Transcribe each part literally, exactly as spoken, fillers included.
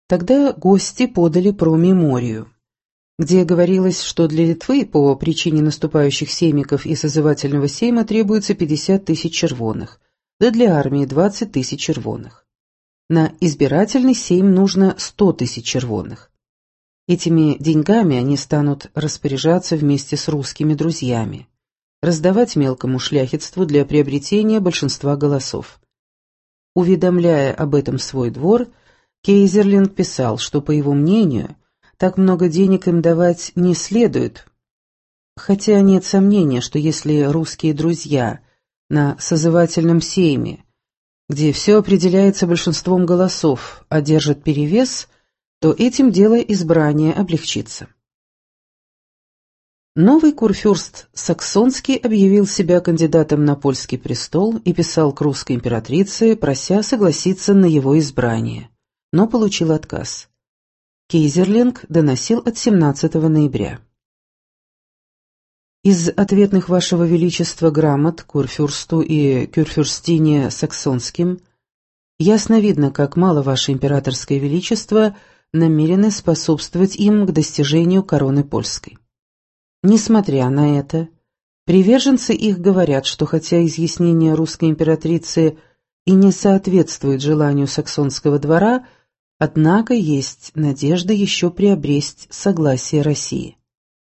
Тогда гости подали промеморию, где говорилось, что для Литвы по причине наступающих сеймиков и созывательного сейма требуется пятьдесят тысяч червоных, да для армии двадцать тысяч червоных. На избирательный сейм нужно сто тысяч червоных. Этими деньгами они станут распоряжаться вместе с русскими друзьями, раздавать мелкому шляхетству для приобретения большинства голосов. Уведомляя об этом свой двор, Кейзерлинг писал, что, по его мнению, так много денег им давать не следует, хотя нет сомнения, что если русские друзья на созывательном сейме, где все определяется большинством голосов, одержат перевес, то этим дело избрания облегчится. Новый курфюрст Саксонский объявил себя кандидатом на польский престол и писал к русской императрице, прося согласиться на его избрание, но получил отказ. Кейзерлинг доносил от семнадцатого ноября. Из ответных Вашего Величества грамот курфюрсту и кюрфюрстине Саксонским ясно видно, как мало Ваше Императорское Величество намерены способствовать им к достижению короны польской. Несмотря на это, приверженцы их говорят, что хотя изъяснение русской императрицы и не соответствует желанию саксонского двора, однако есть надежда еще приобрести согласие России.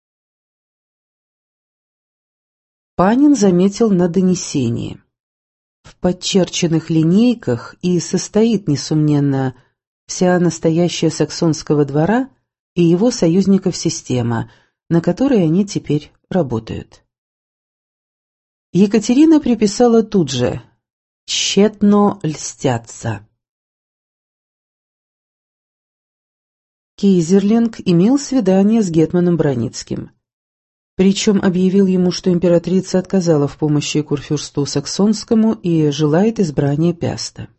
Панин заметил на донесении. В подчерченных линейках и состоит, несомненно, вся настоящая саксонского двора и его союзников система, на которой они теперь работают. Екатерина приписала тут же «тщетно льстятся». Кейзерлинг имел свидание с гетманом Браницким, причем объявил ему, что императрица отказала в помощи курфюрсту Саксонскому и желает избрания Пяста.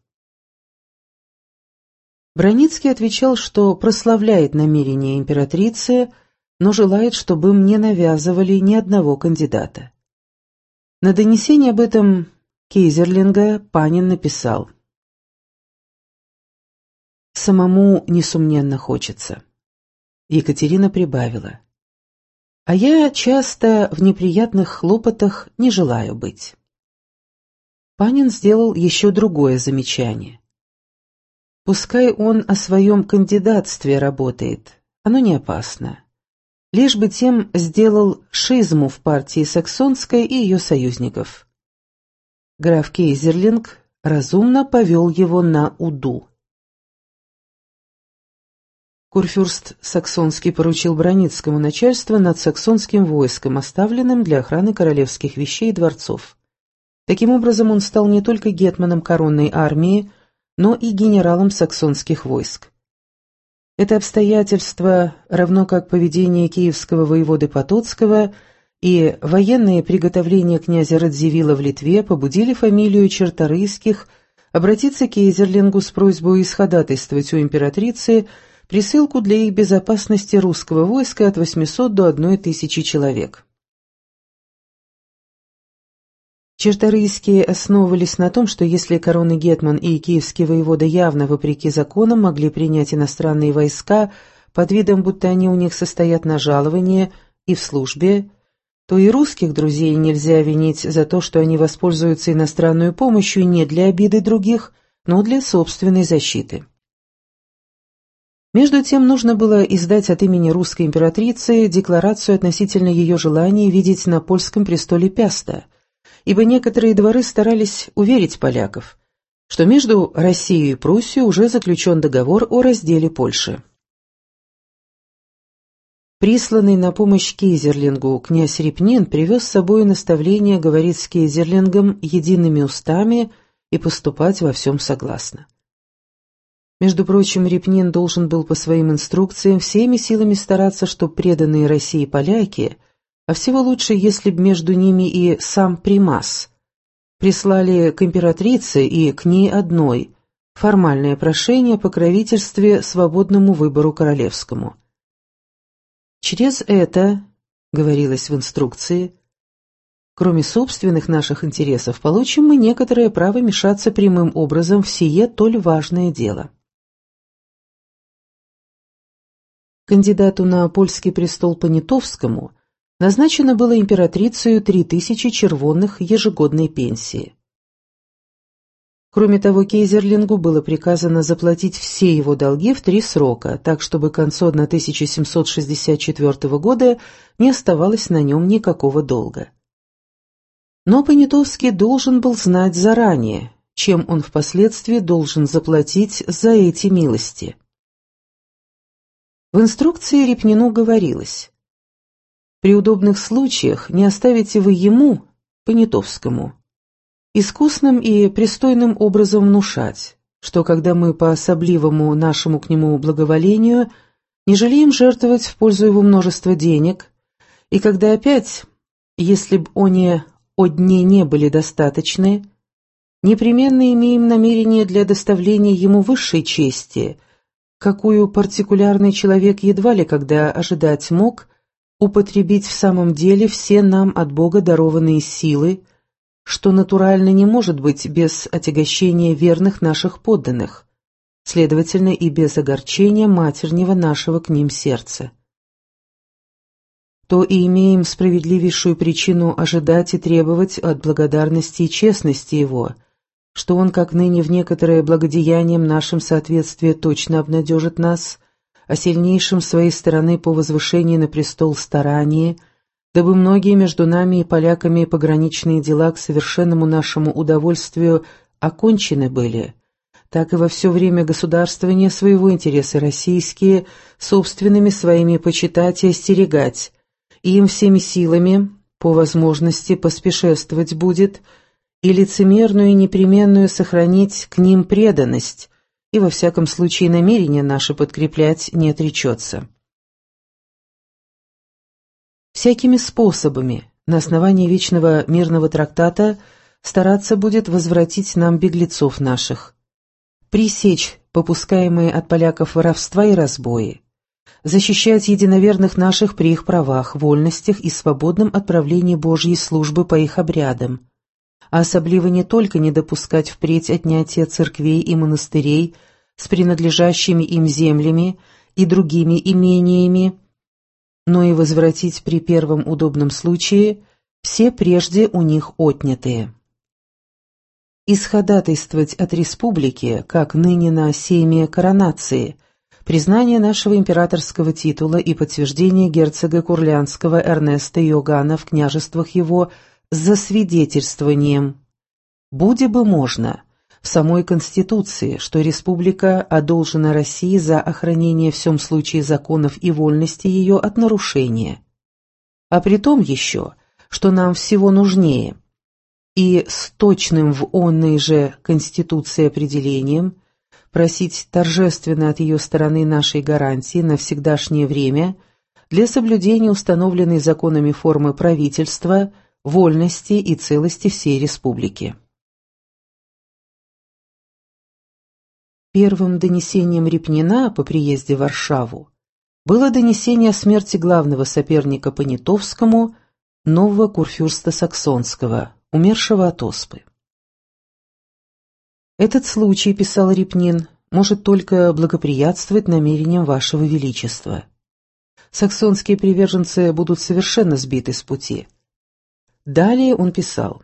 Браницкий отвечал, что прославляет намерения императрицы, но желает, чтобы им не навязывали ни одного кандидата. На донесение об этом Кейзерлинга Панин написал: «Самому, несомненно, хочется». Екатерина прибавила: «А я часто в неприятных хлопотах не желаю быть». Панин сделал еще другое замечание. «Пускай он о своем кандидатстве работает, оно не опасно. Лишь бы тем сделал шизму в партии Саксонской и ее союзников». Граф Кейзерлинг разумно повел его на Уду. Курфюрст Саксонский поручил Браницкому начальство над саксонским войском, оставленным для охраны королевских вещей и дворцов. Таким образом, он стал не только гетманом коронной армии, но и генералом саксонских войск. Это обстоятельство, равно как поведение киевского воеводы Потоцкого и военные приготовления князя Радзивилла в Литве, побудили фамилию Черторийских обратиться к Кейзерлингу с просьбой исходатайствовать у императрицы присылку для их безопасности русского войска от восьмисот до одной тысячи человек. Черторийские основывались на том, что если коронный гетман и киевский воевода явно вопреки законам могли принять иностранные войска под видом, будто они у них состоят на жаловании и в службе, то и русских друзей нельзя винить за то, что они воспользуются иностранной помощью не для обиды других, но для собственной защиты. Между тем нужно было издать от имени русской императрицы декларацию относительно ее желания видеть на польском престоле Пяста, ибо некоторые дворы старались уверить поляков, что между Россией и Пруссией уже заключен договор о разделе Польши. Присланный на помощь Кейзерлингу князь Репнин привез с собой наставление говорить с Кейзерлингом едиными устами и поступать во всем согласно. Между прочим, Репнин должен был по своим инструкциям всеми силами стараться, чтобы преданные России поляки, а всего лучше, если б между ними и сам примас, прислали к императрице и к ней одной формальное прошение о покровительстве свободному выбору королевскому. «Через это, — говорилось в инструкции, — кроме собственных наших интересов, получим мы некоторое право мешаться прямым образом в сие толь важное дело». Кандидату на польский престол Понятовскому назначено было императрицею три тысячи червонных ежегодной пенсии. Кроме того, Кейзерлингу было приказано заплатить все его долги в три срока, так чтобы к концу тысяча семьсот шестьдесят четвёртого года не оставалось на нем никакого долга. Но Понятовский должен был знать заранее, чем он впоследствии должен заплатить за эти милости. В инструкции Репнину говорилось: «При удобных случаях не оставите вы ему, Понятовскому, искусным и пристойным образом внушать, что когда мы по особливому нашему к нему благоволению не жалеем жертвовать в пользу его множества денег, и когда опять, если б они о дне не были достаточны, непременно имеем намерение для доставления ему высшей чести, какую партикулярный человек едва ли когда ожидать мог, употребить в самом деле все нам от Бога дарованные силы, что натурально не может быть без отягощения верных наших подданных, следовательно и без огорчения матернего нашего к ним сердца. То и имеем справедливейшую причину ожидать и требовать от благодарности и честности его, что он, как ныне в некоторое благодеянием нашим соответствие точно обнадежит нас, о сильнейшем своей стороны по возвышении на престол старании, дабы многие между нами и поляками пограничные дела к совершенному нашему удовольствию окончены были, так и во все время государствования своего интересы российские собственными своими почитать и остерегать, и им всеми силами, по возможности, поспешествовать будет, и лицемерную и непременную сохранить к ним преданность, и во всяком случае намерение наше подкреплять не отречется. Всякими способами, на основании вечного мирного трактата, стараться будет возвратить нам беглецов наших, пресечь попускаемые от поляков воровства и разбои, защищать единоверных наших при их правах, вольностях и свободном отправлении Божьей службы по их обрядам, а особливо не только не допускать впредь отнятия церквей и монастырей с принадлежащими им землями и другими имениями, но и возвратить при первом удобном случае все прежде у них отнятые. Исходатайствовать от республики, как ныне на сейме коронации, признание нашего императорского титула и подтверждение герцога Курлянского Эрнеста Иоганна в княжествах его за свидетельствованием, буде бы можно, в самой Конституции, что республика одолжена России за охранение в всем случае законов и вольности ее от нарушения. А при том еще, что нам всего нужнее, и с точным в онной же Конституции определением просить торжественно от ее стороны нашей гарантии на всегдашнее время для соблюдения установленной законами формы правительства, вольности и целости всей республики. Первым донесением Репнина по приезде в Варшаву было донесение о смерти главного соперника Понятовскому, нового курфюрста Саксонского, умершего от оспы. «Этот случай, — писал Репнин, — может только благоприятствовать намерениям вашего величества. Саксонские приверженцы будут совершенно сбиты с пути». Далее он писал: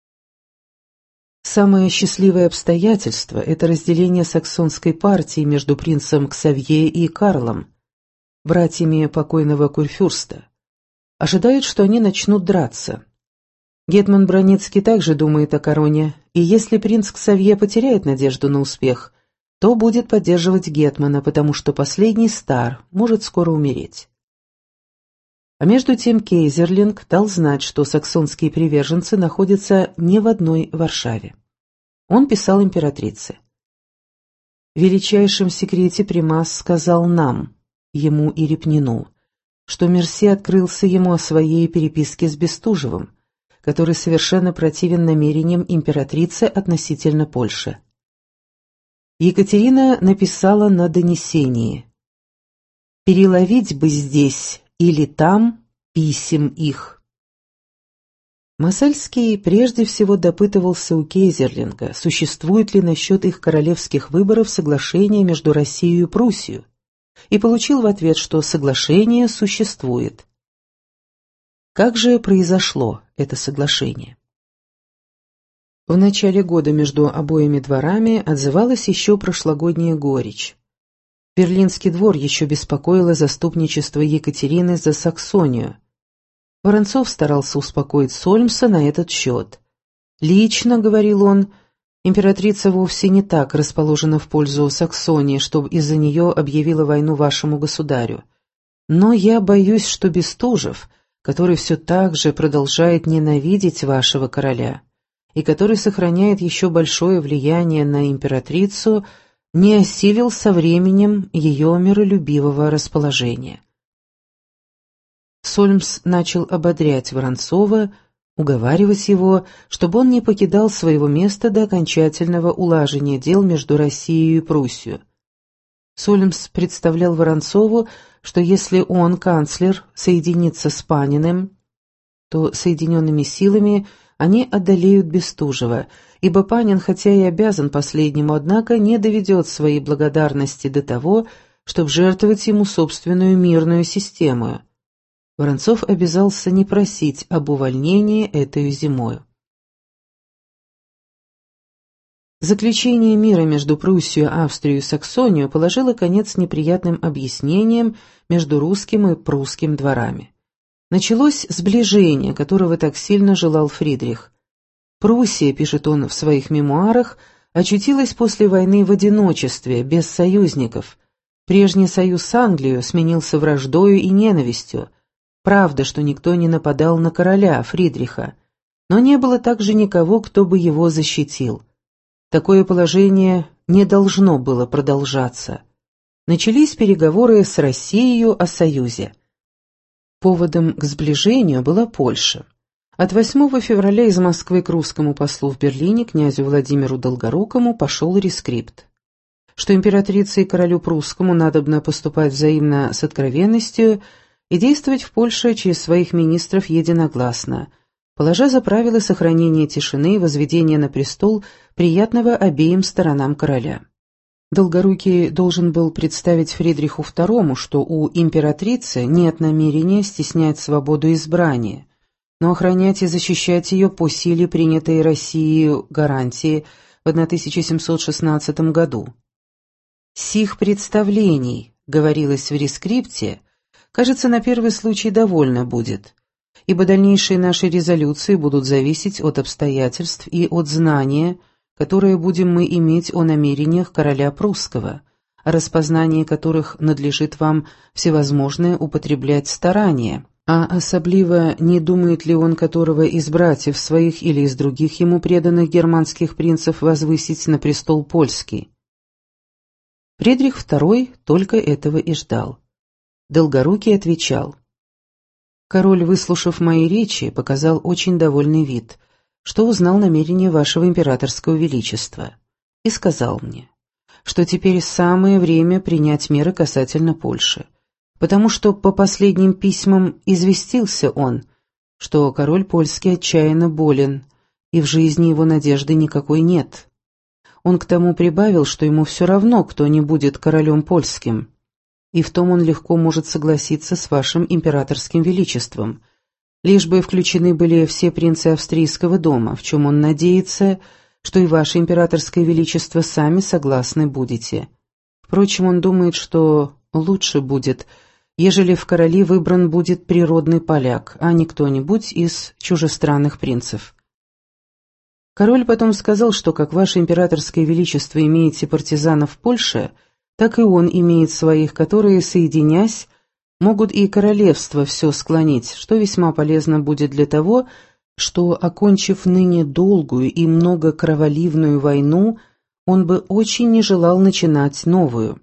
«Самое счастливое обстоятельство — это разделение саксонской партии между принцем Ксавье и Карлом, братьями покойного курфюрста. Ожидают, что они начнут драться. Гетман Броницкий также думает о короне, и если принц Ксавье потеряет надежду на успех, то будет поддерживать гетмана, потому что последний стар, может скоро умереть». А между тем Кейзерлинг дал знать, что саксонские приверженцы находятся не в одной Варшаве. Он писал императрице: «В величайшем секрете Примас сказал нам, ему и Репнину, что Мерси открылся ему о своей переписке с Бестужевым, который совершенно противен намерениям императрицы относительно Польши. Екатерина написала на донесении: «Переловить бы здесь или там писем их». Масальский прежде всего допытывался у Кейзерлинга, существует ли насчет их королевских выборов соглашение между Россией и Пруссией, и получил в ответ, что соглашение существует. Как же произошло это соглашение? В начале года между обоими дворами отзывалась еще прошлогодняя горечь. Берлинский двор еще беспокоило заступничество Екатерины за Саксонию. Воронцов старался успокоить Сольмса на этот счет. «Лично, — говорил он, — императрица вовсе не так расположена в пользу Саксонии, чтобы из-за нее объявила войну вашему государю. Но я боюсь, что Бестужев, который все так же продолжает ненавидеть вашего короля, и который сохраняет еще большое влияние на императрицу, не осилил со временем ее миролюбивого расположения». Сольмс начал ободрять Воронцова, уговаривать его, чтобы он не покидал своего места до окончательного улажения дел между Россией и Пруссией. Сольмс представлял Воронцову, что если он, канцлер, соединится с Паниным, то соединенными силами они одолеют Бестужева, ибо Панин, хотя и обязан последнему, однако не доведет своей благодарности до того, чтобы жертвовать ему собственную мирную систему. Воронцов обязался не просить об увольнении этой зимою. Заключение мира между Пруссией, Австрией и Саксонией положило конец неприятным объяснениям между русским и прусским дворами. Началось сближение, которого так сильно желал Фридрих. Пруссия, пишет он в своих мемуарах, очутилась после войны в одиночестве, без союзников. Прежний союз с Англией сменился враждою и ненавистью. Правда, что никто не нападал на короля, Фридриха, но не было также никого, кто бы его защитил. Такое положение не должно было продолжаться. Начались переговоры с Россией о союзе. Поводом к сближению была Польша. От восьмого февраля из Москвы к русскому послу в Берлине, князю Владимиру Долгорукому, пошел рескрипт, что императрице и королю прусскому надобно поступать взаимно с откровенностью и действовать в Польше через своих министров единогласно, положа за правило сохранения тишины и возведения на престол приятного обеим сторонам короля. Долгорукий должен был представить Фридриху второму, что у императрицы нет намерения стеснять свободу избрания, но охранять и защищать ее по силе принятой Россией гарантии в тысяча семьсот шестнадцатом году. «Сих представлений, — говорилось в рескрипте, — кажется, на первый случай довольно будет, ибо дальнейшие наши резолюции будут зависеть от обстоятельств и от знания, которое будем мы иметь о намерениях короля прусского, о распознании которых надлежит вам всевозможное употреблять старания, а особливо не думает ли он которого из братьев своих или из других ему преданных германских принцев возвысить на престол польский». Фридрих второй только этого и ждал. Долгорукий отвечал: «Король, выслушав мои речи, показал очень довольный вид, что узнал намерения вашего императорского величества, и сказал мне, что теперь самое время принять меры касательно Польши, потому что по последним письмам известился он, что король польский отчаянно болен, и в жизни его надежды никакой нет. Он к тому прибавил, что ему все равно, кто не будет королем польским, и в том он легко может согласиться с вашим императорским величеством, лишь бы включены были все принцы австрийского дома, в чем он надеется, что и ваше императорское величество сами согласны будете. Впрочем, он думает, что лучше будет, ежели в короли выбран будет природный поляк, а не кто-нибудь из чужестранных принцев». Король потом сказал, что как ваше императорское величество имеете партизанов в Польше, так и он имеет своих, которые, соединясь, могут и королевство все склонить, что весьма полезно будет для того, что, окончив ныне долгую и многокроволивную войну, он бы очень не желал начинать новую.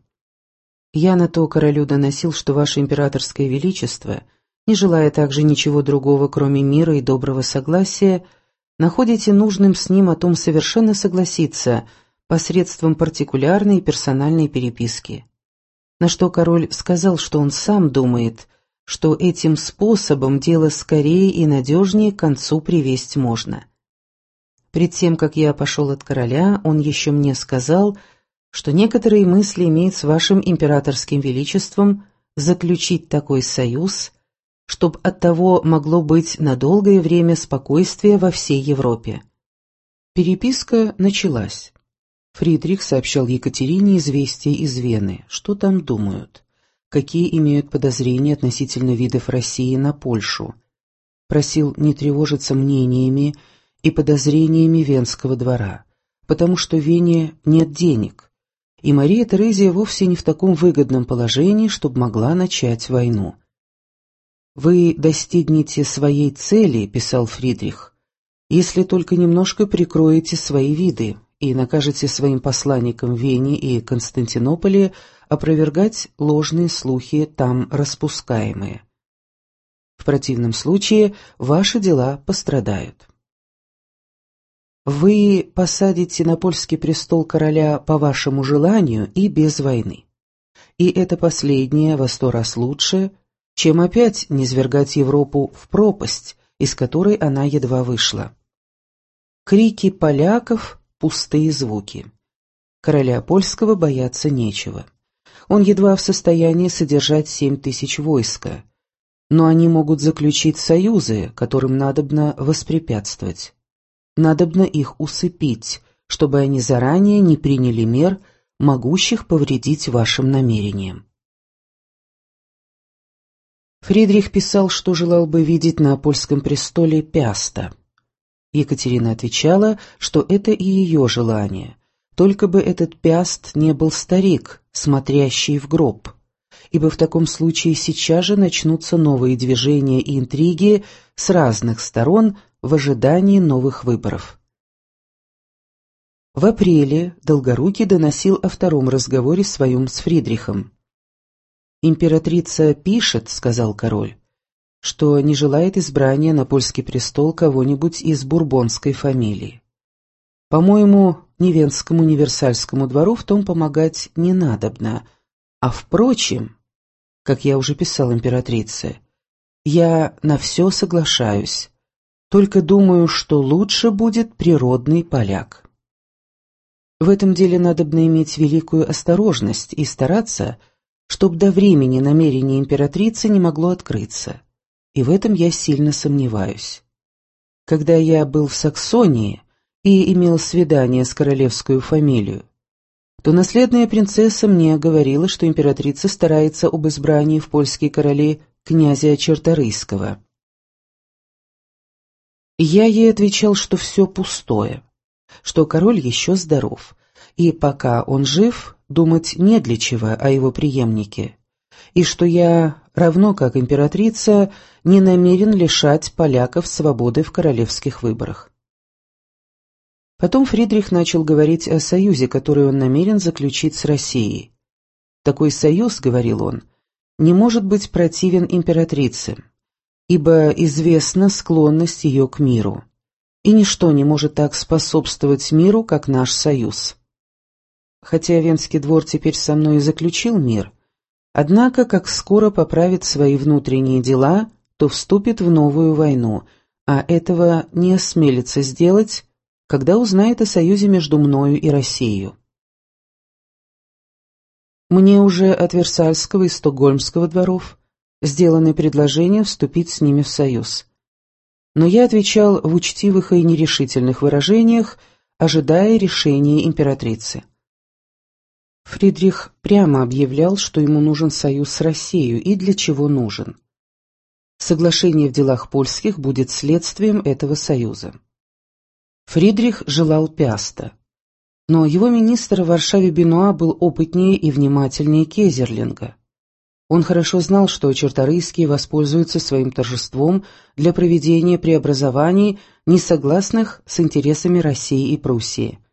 Я на то королю доносил, что ваше императорское величество, не желая также ничего другого, кроме мира и доброго согласия, находите нужным с ним о том совершенно согласиться посредством партикулярной и персональной переписки. На что король сказал, что он сам думает, что этим способом дело скорее и надежнее к концу привесть можно. Пред тем, как я пошел от короля, он еще мне сказал, что некоторые мысли имеют с вашим императорским величеством заключить такой союз, чтоб от того могло быть на долгое время спокойствие во всей Европе. Переписка началась. Фридрих сообщал Екатерине известия из Вены, что там думают, какие имеют подозрения относительно видов России на Польшу. Просил не тревожиться мнениями и подозрениями Венского двора, потому что в Вене нет денег, и Мария Терезия вовсе не в таком выгодном положении, чтобы могла начать войну. «Вы достигнете своей цели», — писал Фридрих, «если только немножко прикроете свои виды и накажете своим посланникам в Вене и Константинополе опровергать ложные слухи, там распускаемые. В противном случае ваши дела пострадают. Вы посадите на польский престол короля по вашему желанию и без войны. И это последнее во сто раз лучше, чем опять низвергать Европу в пропасть, из которой она едва вышла. Крики поляков — пустые звуки. Короля польского бояться нечего. Он едва в состоянии содержать семь тысяч войска, но они могут заключить союзы, которым надобно воспрепятствовать. Надобно их усыпить, чтобы они заранее не приняли мер, могущих повредить вашим намерениям. Фридрих писал, что желал бы видеть на польском престоле Пиаста. Екатерина отвечала, что это и ее желание, только бы этот Пиаст не был старик, смотрящий в гроб, ибо в таком случае сейчас же начнутся новые движения и интриги с разных сторон в ожидании новых выборов. В апреле Долгорукий доносил о втором разговоре своем с Фридрихом. «Императрица пишет, — сказал король, — что не желает избрания на польский престол кого-нибудь из бурбонской фамилии. По-моему, ни Венскому, ни Версальскому двору в том помогать не надобно, а впрочем, как я уже писал императрице, я на все соглашаюсь, только думаю, что лучше будет природный поляк. В этом деле надобно иметь великую осторожность и стараться, чтоб до времени намерение императрицы не могло открыться, и в этом я сильно сомневаюсь. Когда я был в Саксонии и имел свидание с королевскую фамилию, то наследная принцесса мне говорила, что императрица старается об избрании в польские короли князя Черторийского. Я ей отвечал, что все пустое, что король еще здоров, и пока он жив, думать не для чего о его преемнике, и что я, равно как императрица, не намерен лишать поляков свободы в королевских выборах. Потом Фридрих начал говорить о союзе, который он намерен заключить с Россией. Такой союз, говорил он, не может быть противен императрице, ибо известна склонность ее к миру, и ничто не может так способствовать миру, как наш союз. Хотя Венский двор теперь со мной и заключил мир, однако, как скоро поправит свои внутренние дела, то вступит в новую войну, а этого не осмелится сделать, когда узнает о союзе между мною и Россией. Мне уже от Версальского и Стокгольмского дворов сделаны предложения вступить с ними в союз. Но я отвечал в учтивых и нерешительных выражениях, ожидая решения императрицы. Фридрих прямо объявлял, что ему нужен союз с Россией и для чего нужен. Соглашение в делах польских будет следствием этого союза. Фридрих желал Пиаста, но его министр в Варшаве Бенуа был опытнее и внимательнее Кезерлинга. Он хорошо знал, что Черторийские воспользуются своим торжеством для проведения преобразований, не согласных с интересами России и Пруссии.